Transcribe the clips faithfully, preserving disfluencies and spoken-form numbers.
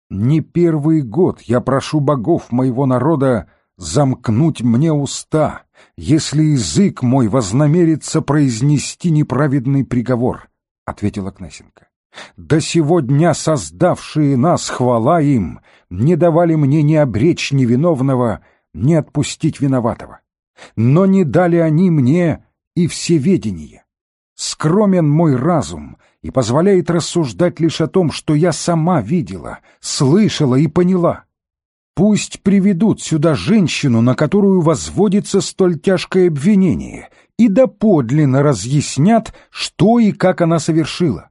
Не первый год я прошу богов моего народа замкнуть мне уста, если язык мой вознамерится произнести неправедный приговор, — ответила Кнесенко. До сего дня создавшие нас, хвала им, не давали мне ни обречь невиновного, ни отпустить виноватого. Но не дали они мне и всеведение. Скромен мой разум и позволяет рассуждать лишь о том, что я сама видела, слышала и поняла. Пусть приведут сюда женщину, на которую возводится столь тяжкое обвинение, и доподлинно разъяснят, что и как она совершила.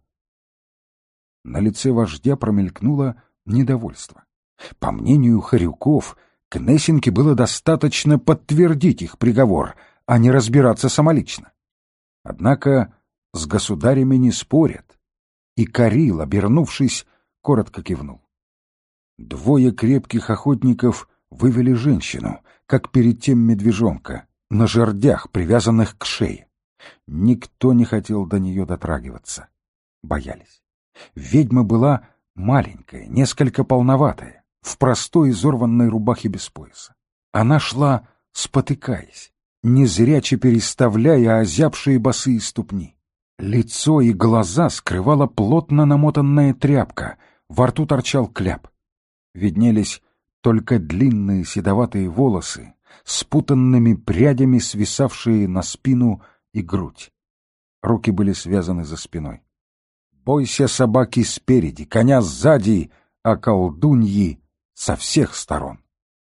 На лице вождя промелькнуло недовольство. По мнению Хорюков, Кнесенке было достаточно подтвердить их приговор, а не разбираться самолично. Однако с государями не спорят, и Карил, обернувшись, коротко кивнул. Двое крепких охотников вывели женщину, как перед тем медвежонка, на жердях, привязанных к шее. Никто не хотел до нее дотрагиваться. Боялись. Ведьма была маленькая, несколько полноватая, в простой изорванной рубахе без пояса. Она шла, спотыкаясь, незряче переставляя озябшие босые ступни. Лицо и глаза скрывала плотно намотанная тряпка, во рту торчал кляп. Виднелись только длинные седоватые волосы, спутанными прядями свисавшие на спину и грудь. Руки были связаны за спиной. Бойся собаки спереди, коня сзади, а колдуньи со всех сторон.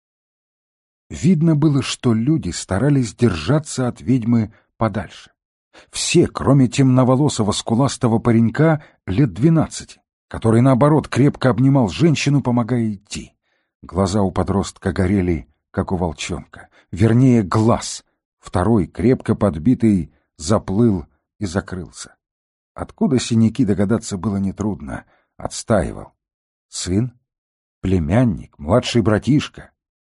Видно было, что люди старались держаться от ведьмы подальше. Все, кроме темноволосого скуластого паренька лет двенадцати, который, наоборот, крепко обнимал женщину, помогая идти. Глаза у подростка горели, как у волчонка. Вернее, глаз. Второй, крепко подбитый, заплыл и закрылся. Откуда синяки, догадаться было нетрудно. Отстаивал. Сын? Племянник? Младший братишка?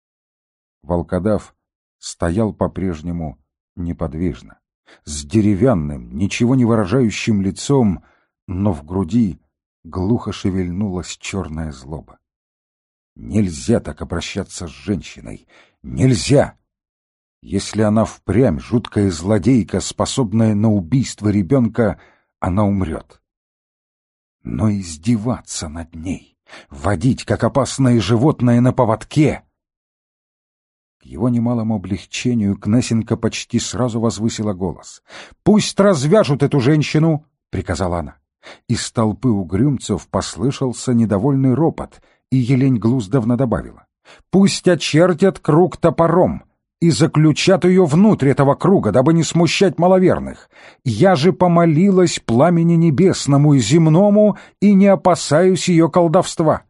Волкодав стоял по-прежнему неподвижно, с деревянным, ничего не выражающим лицом, но в груди глухо шевельнулась черная злоба. Нельзя так обращаться с женщиной. Нельзя! Если она впрямь жуткая злодейка, способная на убийство ребенка, она умрет. Но издеваться над ней, водить, как опасное животное, на поводке... К его немалому облегчению Кнесенко почти сразу возвысила голос. «Пусть развяжут эту женщину!» — приказала она. Из толпы угрюмцев послышался недовольный ропот, и Елень Глуздовна добавила: «Пусть очертят круг топором и заключат ее внутрь этого круга, дабы не смущать маловерных. Я же помолилась пламени небесному и земному и не опасаюсь ее колдовства».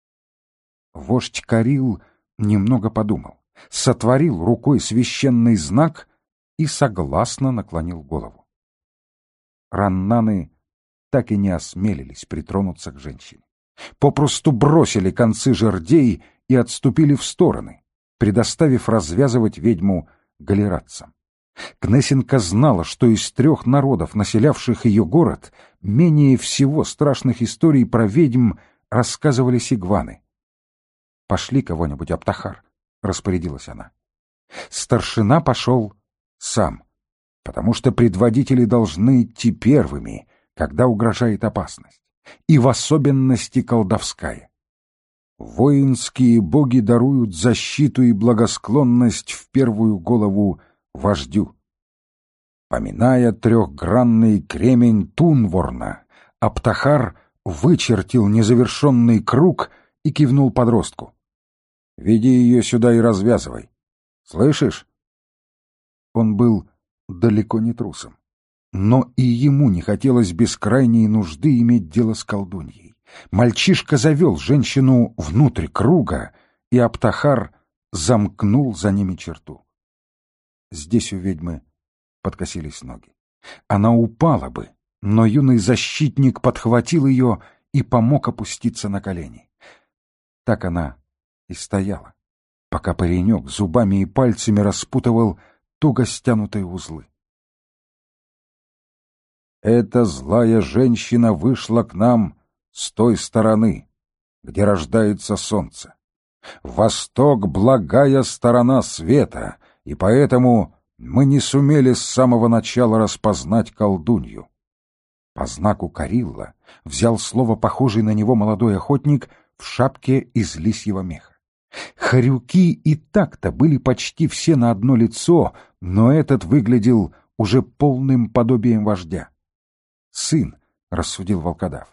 Вождь Карил немного подумал, сотворил рукой священный знак и согласно наклонил голову. Раннаны так и не осмелились притронуться к женщине. Попросту бросили концы жердей и отступили в стороны, предоставив развязывать ведьму галератцам. Кнесенко знала, что из трех народов, населявших ее город, менее всего страшных историй про ведьм рассказывали сигваны. «Пошли кого-нибудь, Аптахар», — распорядилась она. Старшина пошел сам, потому что предводители должны идти первыми, когда угрожает опасность, и в особенности колдовская. Воинские боги даруют защиту и благосклонность в первую голову вождю. Поминая трехгранный кремень Тунворна, Аптахар вычертил незавершенный круг и кивнул подростку. «Веди ее сюда и развязывай. Слышишь?» Он был далеко не трусом, но и ему не хотелось без крайней нужды иметь дело с колдуньей. Мальчишка завел женщину внутрь круга, и Аптахар замкнул за ними черту. Здесь у ведьмы подкосились ноги. Она упала бы, но юный защитник подхватил ее и помог опуститься на колени. Так она и стояла, пока паренек зубами и пальцами распутывал туго стянутые узлы. «Эта злая женщина вышла к нам с той стороны», — где рождается солнце. Восток — благая сторона света, и поэтому мы не сумели с самого начала распознать колдунью. По знаку Карилла взял слово похожий на него молодой охотник в шапке из лисьего меха. Хорюки и так-то были почти все на одно лицо, но этот выглядел уже полным подобием вождя. «Сын», — рассудил волкодав.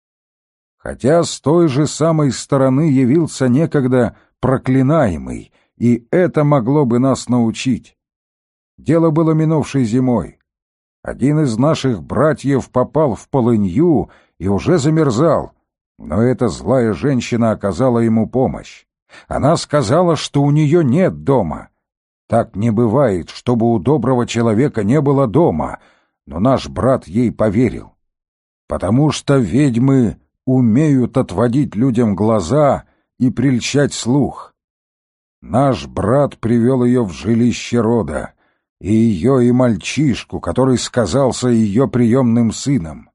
Хотя с той же самой стороны явился некогда проклинаемый, и это могло бы нас научить. Дело было минувшей зимой. Один из наших братьев попал в полынью и уже замерзал, но эта злая женщина оказала ему помощь. Она сказала, что у нее нет дома. Так не бывает, чтобы у доброго человека не было дома, но наш брат ей поверил. Потому что ведьмы умеют отводить людям глаза и прельщать слух. Наш брат привел ее в жилище рода, и ее, и мальчишку, который сказался ее приемным сыном.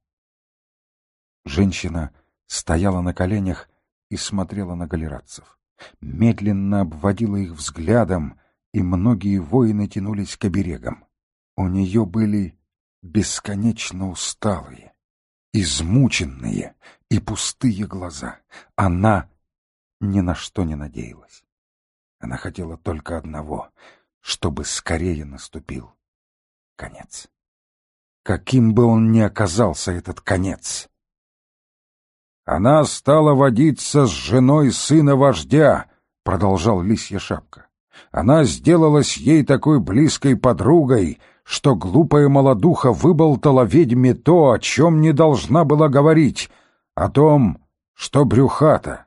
Женщина стояла на коленях и смотрела на галератцев, медленно обводила их взглядом, и многие воины тянулись к оберегам. У нее были бесконечно усталые, измученные и пустые глаза. Она ни на что не надеялась. Она хотела только одного — чтобы скорее наступил конец. Каким бы он ни оказался, этот конец. Она стала водиться с женой сына вождя, продолжал Лисья Шапка. Она сделалась ей такой близкой подругой, что глупая молодуха выболтала ведьме то, о чем не должна была говорить, о том, что брюхата.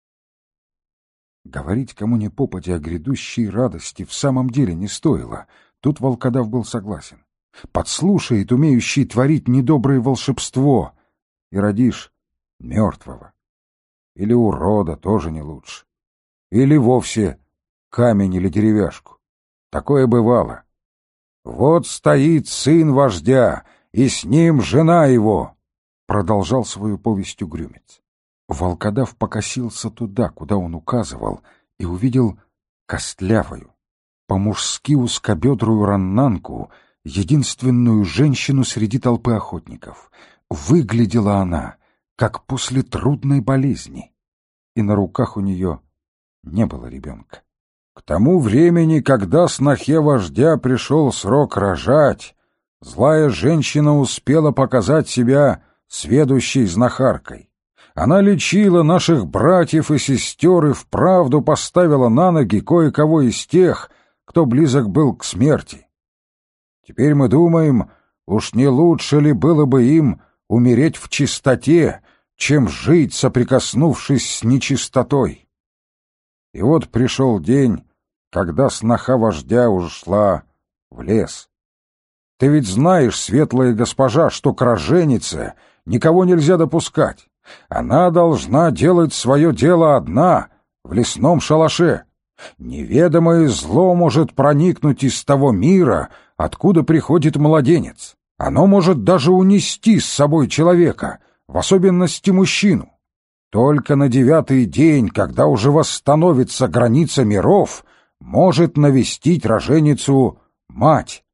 Говорить кому ни попадя о грядущей радости в самом деле не стоило. Тут волкодав был согласен. Подслушает умеющий творить недоброе волшебство, и родишь мертвого. Или урода, тоже не лучше. Или вовсе камень или деревяшку. Такое бывало. Вот стоит сын вождя, и с ним жена его, продолжал свою повесть угрюмец. Волкодав покосился туда, куда он указывал, и увидел костлявую, по-мужски узкобедрую раннанку, единственную женщину среди толпы охотников. Выглядела она, как после трудной болезни, и на руках у нее не было ребенка. К тому времени, когда снохе вождя пришел срок рожать, злая женщина успела показать себя сведущей знахаркой. Она лечила наших братьев и сестер и вправду поставила на ноги кое-кого из тех, кто близок был к смерти. Теперь мы думаем, уж не лучше ли было бы им умереть в чистоте, чем жить, соприкоснувшись с нечистотой. И вот пришел день, когда сноха вождя ушла в лес. Ты ведь знаешь, светлая госпожа, что к роженице никого нельзя допускать. Она должна делать свое дело одна, в лесном шалаше. Неведомое зло может проникнуть из того мира, откуда приходит младенец. Оно может даже унести с собой человека, в особенности мужчину. Только на девятый день, когда уже восстановится граница миров, может навестить роженицу мать.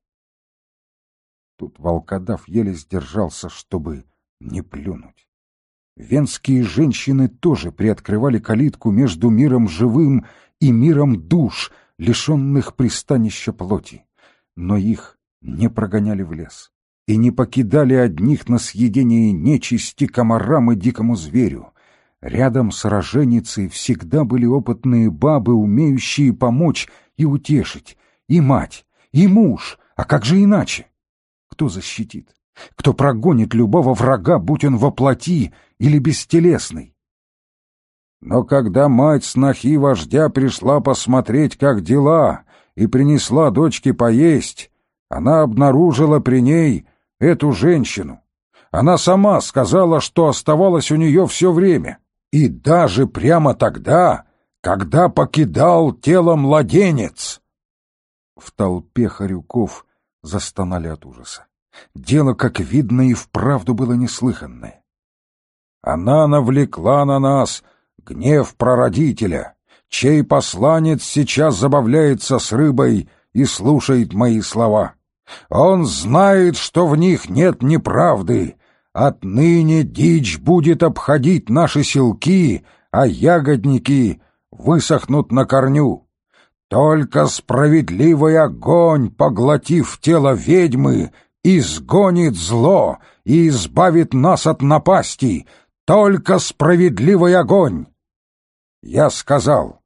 Тут волкодав еле сдержался, чтобы не плюнуть. Венские женщины тоже приоткрывали калитку между миром живым и миром душ, лишенных пристанища плоти. Но их не прогоняли в лес и не покидали одних на съедение нечисти, комарам и дикому зверю. Рядом с роженицей всегда были опытные бабы, умеющие помочь и утешить, и мать, и муж, а как же иначе? Кто защитит? Кто прогонит любого врага, будь он во плоти или бестелесный? Но когда мать снохи вождя пришла посмотреть, как дела, и принесла дочке поесть, она обнаружила при ней эту женщину. Она сама сказала, что оставалась у нее все время, и даже прямо тогда, когда покидал тело младенец. В толпе хорюков застонали от ужаса. Дело, как видно, и вправду было неслыханное. Она навлекла на нас гнев прародителя, чей посланец сейчас забавляется с рыбой и слушает мои слова. Он знает, что в них нет неправды. Отныне дичь будет обходить наши селки, а ягодники высохнут на корню. Только справедливый огонь, поглотив тело ведьмы, изгонит зло и избавит нас от напасти. Только справедливый огонь. Я сказал.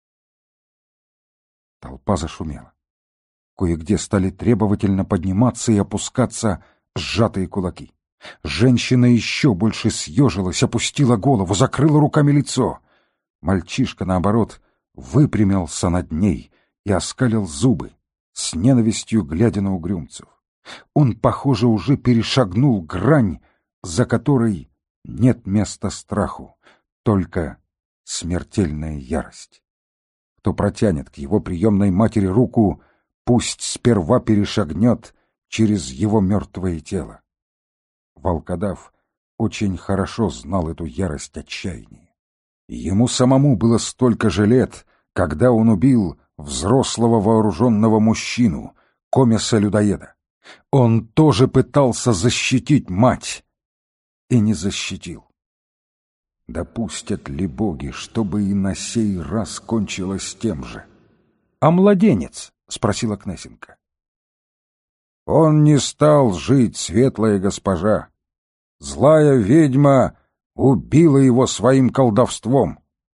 Толпа зашумела. Кое-где стали требовательно подниматься и опускаться сжатые кулаки. Женщина еще больше съежилась, опустила голову, закрыла руками лицо. Мальчишка, наоборот, выпрямился над ней и оскалил зубы, с ненавистью глядя на угрюмцев. Он, похоже, уже перешагнул грань, за которой нет места страху, только смертельная ярость. Кто протянет к его приемной матери руку, пусть сперва перешагнет через его мертвое тело. Волкодав очень хорошо знал эту ярость отчаяния. Ему самому было столько же лет, когда он убил взрослого вооруженного мужчину, комеса-людоеда. Он тоже пытался защитить мать и не защитил. Допустят ли боги, чтобы и на сей раз кончилось тем же? — А младенец? — спросила Кнесенко. — Он не стал жить, светлая госпожа. Злая ведьма убила его своим колдовством.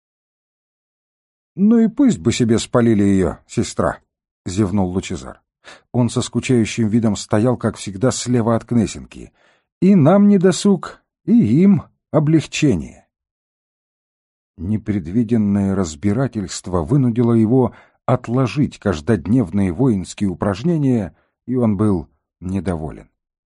— Ну и пусть бы себе спалили ее, сестра, — зевнул Лучезар. Он со скучающим видом стоял, как всегда, слева от Кнесенки. И нам не досуг, и им облегчение. Непредвиденное разбирательство вынудило его отложить каждодневные воинские упражнения, и он был недоволен.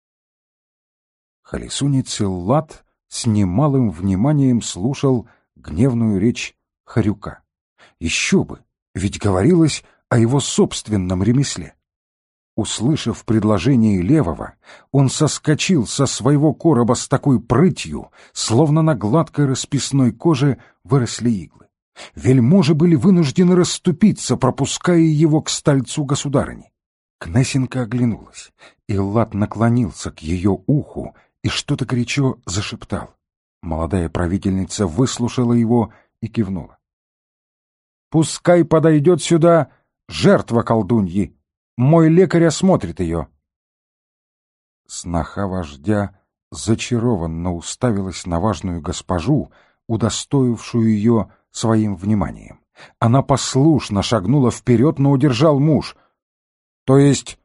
Холесунец Иллат с немалым вниманием слушал гневную речь Хорюка. Еще бы, ведь говорилось о его собственном ремесле. Услышав предложение Левого, он соскочил со своего короба с такой прытью, словно на гладкой расписной коже выросли иглы. Вельможи были вынуждены расступиться, пропуская его к стольцу государыни. Кнесенко оглянулась. Иллат наклонился к ее уху и что-то горячо зашептал. Молодая правительница выслушала его и кивнула. «Пускай подойдет сюда жертва колдуньи. Мой лекарь осмотрит ее». Сноха вождя зачарованно уставилась на важную госпожу, удостоившую ее своим вниманием. Она послушно шагнула вперед, но удержал муж. — То есть,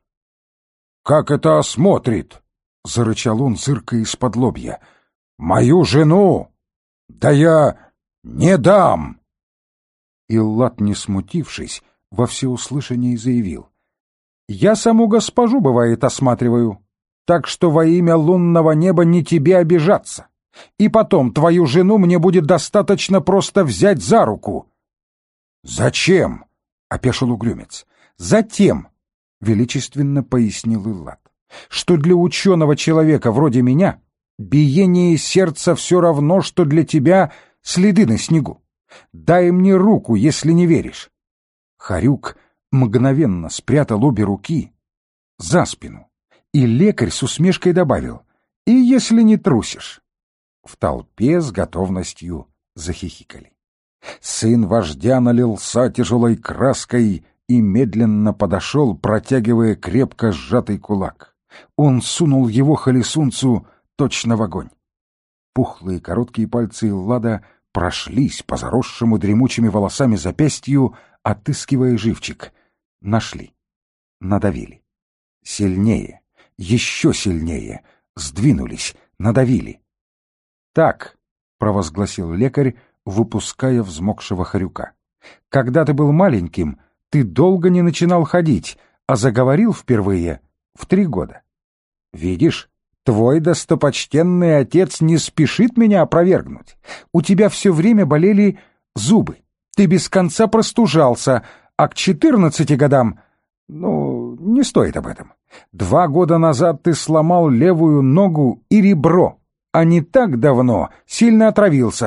как это осмотрит? — зарычал он, зыркая из-под лобья. — Мою жену? Да я не дам! Иллат, не смутившись, во всеуслышание заявил. — Я саму госпожу, бывает, осматриваю, так что во имя лунного неба не тебе обижаться. И потом твою жену мне будет достаточно просто взять за руку. — Зачем? — опешил угрюмец. — Затем, — величественно пояснил Иллат, — что для ученого человека вроде меня биение сердца все равно, что для тебя следы на снегу. Дай мне руку, если не веришь. Хорюк мгновенно спрятал обе руки за спину, и лекарь с усмешкой добавил: «И если не трусишь». В толпе с готовностью захихикали. Сын вождя налился тяжелой краской и медленно подошел, протягивая крепко сжатый кулак. Он сунул его холесунцу точно в огонь. Пухлые короткие пальцы Иллада прошлись по заросшему дремучими волосами запястью, отыскивая живчик. Нашли. Надавили. Сильнее. Еще сильнее. Сдвинулись. Надавили. «Так», — провозгласил лекарь, выпуская взмокшего хорюка. «Когда ты был маленьким, ты долго не начинал ходить, а заговорил впервые в три года. Видишь, твой достопочтенный отец не спешит меня опровергнуть. У тебя все время болели зубы, ты без конца простужался, а к четырнадцати годам... Ну, не стоит об этом. Два года назад ты сломал левую ногу и ребро, а не так давно сильно отравился.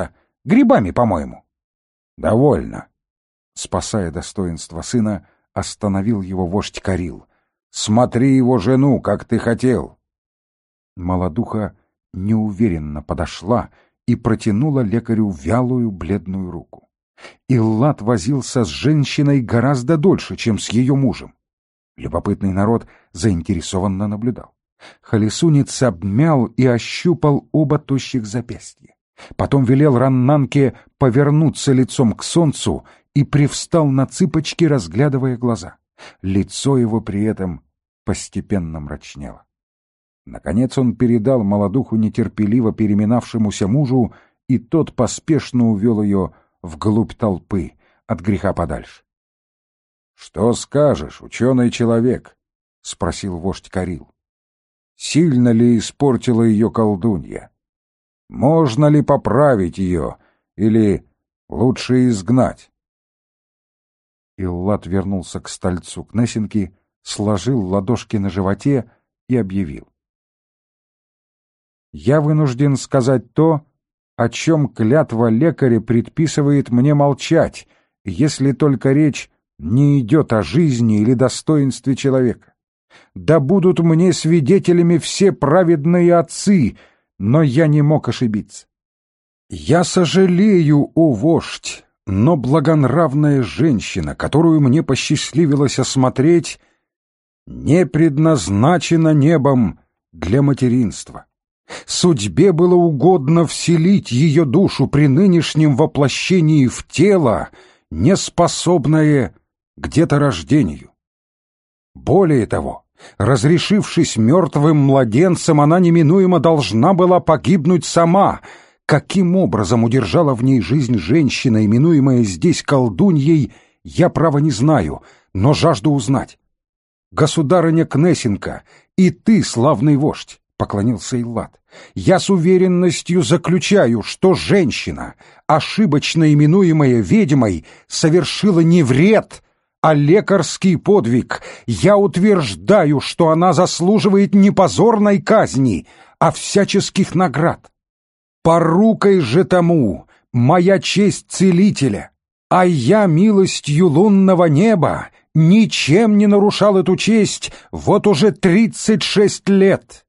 Грибами, по-моему». «Довольно». Спасая достоинство сына, остановил его вождь Карил. «Смотри его жену, как ты хотел». Молодуха неуверенно подошла и протянула лекарю вялую бледную руку. Иллат возился с женщиной гораздо дольше, чем с ее мужем. Любопытный народ заинтересованно наблюдал. Холесунец обмял и ощупал оба тощих запястья. Потом велел раннанке повернуться лицом к солнцу и привстал на цыпочки, разглядывая глаза. Лицо его при этом постепенно мрачнело. Наконец он передал молодуху нетерпеливо переминавшемуся мужу, и тот поспешно увел ее вглубь толпы, от греха подальше. — Что скажешь, ученый человек? — спросил вождь Карил. — Сильно ли испортила ее колдунья? Можно ли поправить ее или лучше изгнать? Иллат вернулся к стольцу Кнесинки, сложил ладошки на животе и объявил: «Я вынужден сказать то, о чем клятва лекаря предписывает мне молчать, если только речь не идет о жизни или достоинстве человека. Да будут мне свидетелями все праведные отцы, но я не мог ошибиться. Я сожалею, о вождь, но благонравная женщина, которую мне посчастливилось осмотреть, не предназначена небом для материнства. Судьбе было угодно вселить ее душу при нынешнем воплощении в тело, неспособное к деторождению. Более того, разрешившись мертвым младенцем, она неминуемо должна была погибнуть сама. Каким образом удержала в ней жизнь женщина, именуемая здесь колдуньей, я, право, не знаю, но жажду узнать. Государыня Кнесинка, и ты, славный вождь, — поклонился Иллат, — я с уверенностью заключаю, что женщина, ошибочно именуемая ведьмой, совершила не вред, а лекарский подвиг. Я утверждаю, что она заслуживает не позорной казни, а всяческих наград. Порукой же тому моя честь целителя, а я милостью лунного неба ничем не нарушал эту честь вот уже тридцать шесть лет.